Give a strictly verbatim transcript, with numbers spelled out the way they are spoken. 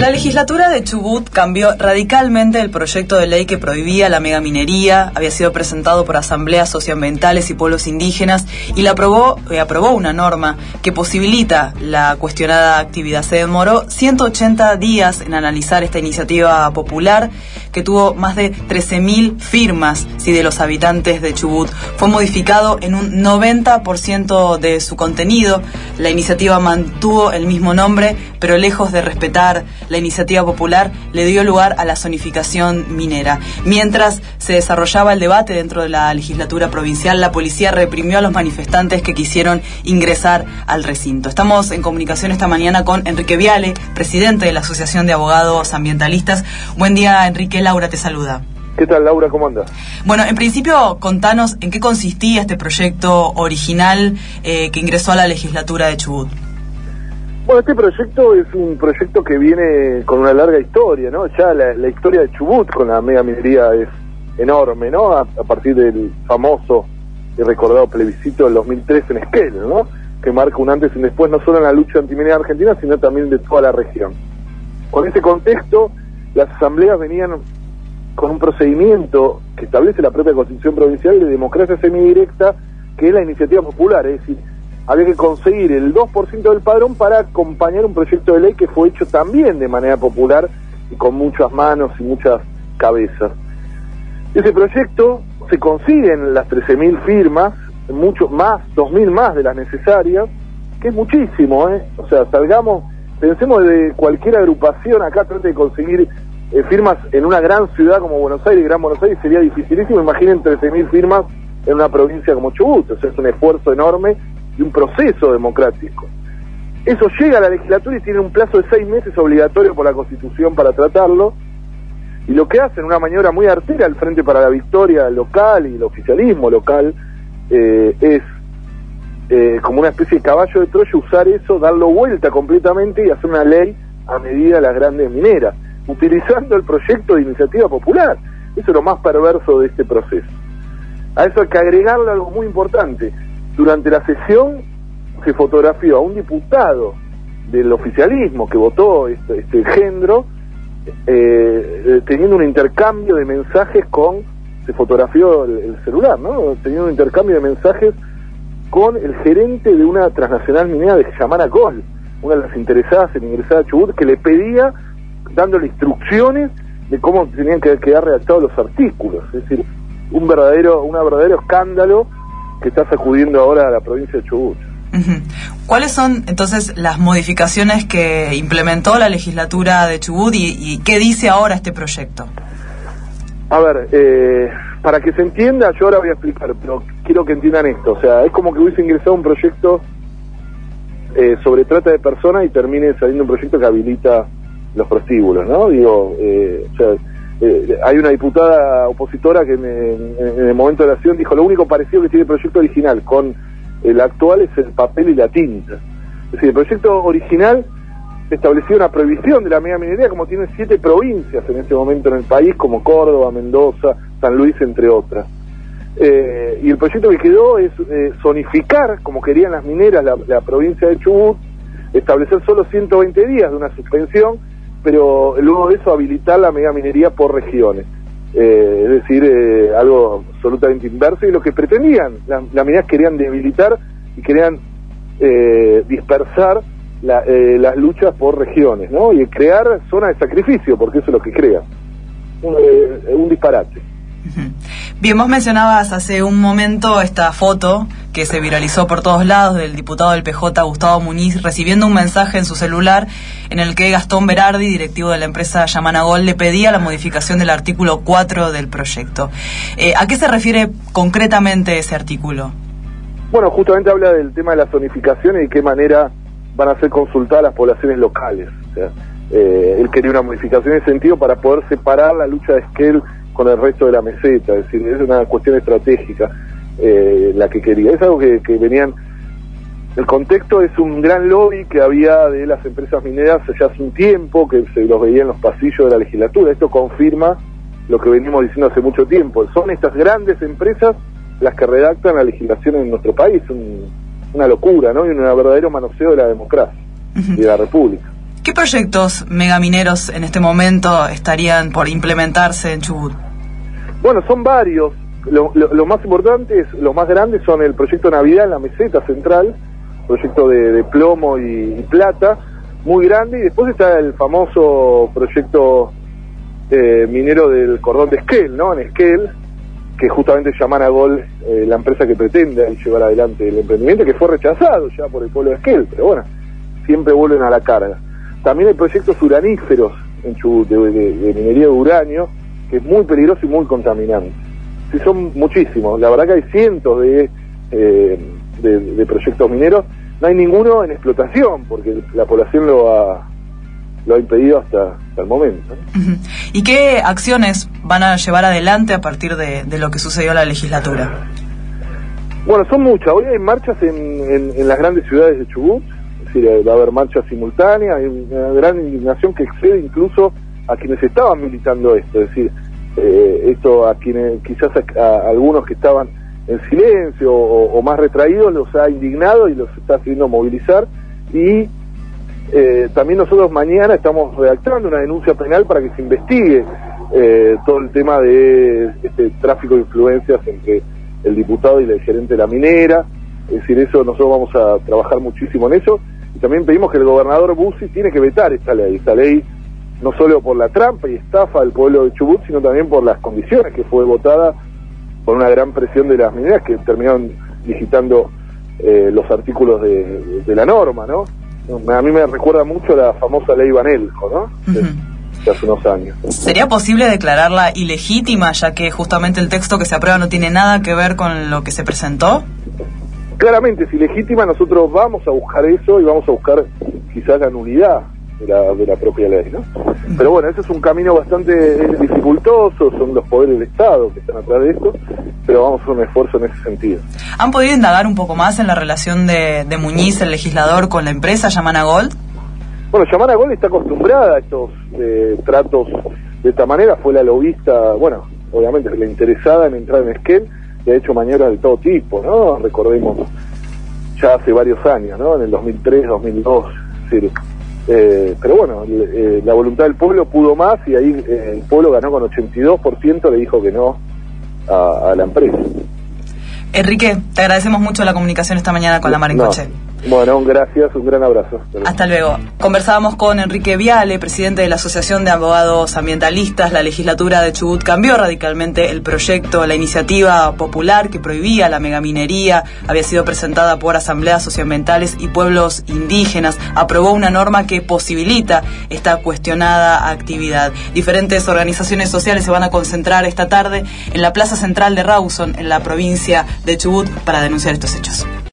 La legislatura de Chubut cambió radicalmente el proyecto de ley que prohibía la megaminería. Había sido presentado por asambleas socioambientales y pueblos indígenas y la aprobó, eh, aprobó una norma que posibilita la cuestionada actividad. Se demoró ciento ochenta días en analizar esta iniciativa popular que tuvo más de trece mil firmas sí, de los habitantes de Chubut. Fue modificado en un noventa por ciento de su contenido. La iniciativa mantuvo el mismo nombre, pero lejos de respetar la iniciativa popular, le dio lugar a la zonificación minera. Mientras se desarrollaba el debate dentro de la legislatura provincial, la policía reprimió a los manifestantes que quisieron ingresar al recinto. Estamos en comunicación esta mañana con Enrique Viale, presidente de la Asociación de Abogados Ambientalistas. Buen día, Enrique. Laura te saluda. ¿Qué tal, Laura? ¿Cómo andas? Bueno, en principio, contanos en qué consistía este proyecto original eh, que ingresó a la legislatura de Chubut. Bueno, este proyecto es un proyecto que viene con una larga historia, ¿no? Ya la, la historia de Chubut con la megaminería es enorme, ¿no? A, a partir del famoso y recordado plebiscito del dos mil tres en Esquel, ¿no? Que marca un antes y un después no solo en la lucha antiminera argentina, sino también de toda la región. Con ese contexto, las asambleas venían con un procedimiento que establece la propia Constitución Provincial de democracia semidirecta, que es la iniciativa popular, es decir, había que conseguir el dos por ciento del padrón para acompañar un proyecto de ley que fue hecho también de manera popular y con muchas manos y muchas cabezas. Ese proyecto se consiguen las trece mil firmas, mucho más, dos mil más de las necesarias, que es muchísimo, ¿eh? O sea, salgamos, pensemos de cualquier agrupación acá, trate de conseguir eh, firmas en una gran ciudad como Buenos Aires, Gran Buenos Aires, sería dificilísimo. Imaginen trece mil firmas en una provincia como Chubut, o sea, es un esfuerzo enorme y un proceso democrático. Eso llega a la legislatura y tiene un plazo de seis meses obligatorio por la Constitución para tratarlo, y lo que hacen, una maniobra muy artera al Frente para la Victoria local y el oficialismo local, eh, es eh, como una especie de caballo de Troya, usar eso, darlo vuelta completamente y hacer una ley a medida de las grandes mineras, utilizando el proyecto de iniciativa popular. Eso es lo más perverso de este proceso. A eso hay que agregarle algo muy importante. Durante la sesión se fotografió a un diputado del oficialismo que votó este, este engendro, eh, teniendo un intercambio de mensajes con, se fotografió el, el celular, ¿no? Teniendo un intercambio de mensajes con el gerente de una transnacional minera de Yamana Gold, una de las interesadas en ingresar a Chubut, que le pedía, dándole instrucciones de cómo tenían que quedar redactados los artículos. Es decir, un verdadero, un verdadero escándalo que está sacudiendo ahora a la provincia de Chubut. Uh-huh. ¿Cuáles son entonces las modificaciones que implementó la legislatura de Chubut y, y qué dice ahora este proyecto? A ver, eh, para que se entienda, yo ahora voy a explicar, pero quiero que entiendan esto. O sea, es como que hubiese ingresado un proyecto eh, sobre trata de personas y termine saliendo un proyecto que habilita los prostíbulos, ¿no? Digo, eh, o sea, Eh, hay una diputada opositora que en, en, en el momento de la acción dijo: lo único parecido que tiene el proyecto original con el actual es el papel y la tinta. Es decir, el proyecto original establecía una prohibición de la megaminería, como tiene siete provincias en ese momento en el país, como Córdoba, Mendoza, San Luis, entre otras. Eh, y el proyecto que quedó es eh, zonificar, como querían las mineras, la, la provincia de Chubut, establecer solo ciento veinte días de una suspensión, pero luego de eso habilitar la megaminería por regiones, eh, es decir, eh, algo absolutamente inverso, y lo que pretendían, la, las mineras querían debilitar y querían eh, dispersar la, eh, las luchas por regiones, ¿no? Y crear zonas de sacrificio, porque eso es lo que crea, un, eh, un disparate. Bien, vos mencionabas hace un momento esta foto que se viralizó por todos lados del diputado del P J, Gustavo Muniz, recibiendo un mensaje en su celular en el que Gastón Berardi, directivo de la empresa Yamana Gold, le pedía la modificación del artículo cuatro del proyecto. Eh, ¿A qué se refiere concretamente ese artículo? Bueno, justamente habla del tema de la zonificación y de qué manera van a ser consultadas las poblaciones locales. O sea, eh, él quería una modificación en ese sentido para poder separar la lucha de Esquel con el resto de la meseta, es decir, es una cuestión estratégica eh, la que quería. Es algo que, que venían, el contexto es un gran lobby que había de las empresas mineras ya hace un tiempo, que se los veía en los pasillos de la legislatura. Esto confirma lo que venimos diciendo hace mucho tiempo. Son estas grandes empresas las que redactan la legislación en nuestro país, un, una locura, ¿no? Y un verdadero manoseo de la democracia y de la república. ¿Qué proyectos megamineros en este momento estarían por implementarse en Chubut? Bueno, son varios. Lo, lo, lo más importantes, los más grandes son el proyecto Navidad en la meseta central, proyecto de, de plomo y, y plata, muy grande, y después está el famoso proyecto eh, minero del cordón de Esquel, ¿no? En Esquel, que justamente llaman a Gol eh, la empresa que pretende llevar adelante el emprendimiento, que fue rechazado ya por el pueblo de Esquel, pero bueno, siempre vuelven a la carga. También hay proyectos uraníferos en Chubut, de, de, de minería de uranio, que es muy peligroso y muy contaminante. Sí, son muchísimos, la verdad que hay cientos de, eh, de, de proyectos mineros, no hay ninguno en explotación, porque la población lo ha, lo ha impedido hasta, hasta el momento, ¿no? ¿Y qué acciones van a llevar adelante a partir de, de lo que sucedió en la legislatura? Bueno, son muchas. Hoy hay marchas en, en, en las grandes ciudades de Chubut, es decir, va a haber marchas simultáneas, hay una gran indignación que excede incluso a quienes estaban militando esto, es decir, eh, esto a quienes, quizás a, a algunos que estaban en silencio o, o más retraídos, los ha indignado y los está haciendo movilizar. Y eh, también nosotros mañana estamos redactando una denuncia penal para que se investigue eh, todo el tema de este tráfico de influencias entre el diputado y el gerente de la minera. Es decir, eso nosotros vamos a trabajar muchísimo en eso, y también pedimos que el gobernador Bussi tiene que vetar esta ley, esta ley no solo por la trampa y estafa del pueblo de Chubut, sino también por las condiciones que fue votada por una gran presión de las mineras que terminaron digitando eh, los artículos de, de, de la norma, ¿no? A mí me recuerda mucho la famosa ley Banelco, ¿no? De, uh-huh. de hace unos años. ¿Sería posible declararla ilegítima, ya que justamente el texto que se aprueba no tiene nada que ver con lo que se presentó? Claramente, si legítima, nosotros vamos a buscar eso y vamos a buscar quizás la nulidad de la, de la propia ley, ¿no? Pero bueno, ese es un camino bastante dificultoso, son los poderes del Estado que están atrás de esto, pero vamos a hacer un esfuerzo en ese sentido. ¿Han podido indagar un poco más en la relación de, de Muñiz, el legislador, con la empresa Yamana Gold? Bueno, Yamana Gold está acostumbrada a estos eh, tratos de esta manera, fue la lobista, bueno, obviamente la interesada en entrar en Esquel, y ha hecho maniobras de todo tipo, ¿no? Recordemos, ya hace varios años, ¿no? En el dos mil tres, dos mil dos, sí. Eh, pero bueno, eh, la voluntad del pueblo pudo más, y ahí eh, el pueblo ganó con ochenta y dos por ciento, le dijo que no a, a la empresa. Enrique, te agradecemos mucho la comunicación esta mañana con la Mar en no. Coche. Bueno, gracias, un gran abrazo. Hasta luego. Conversábamos con Enrique Viale, presidente de la Asociación de Abogados Ambientalistas. La legislatura de Chubut cambió radicalmente el proyecto, la iniciativa popular que prohibía la megaminería. Había sido presentada por asambleas socioambientales y pueblos indígenas. Aprobó una norma que posibilita esta cuestionada actividad. Diferentes organizaciones sociales se van a concentrar esta tarde en la Plaza Central de Rawson, en la provincia de Chubut, para denunciar estos hechos.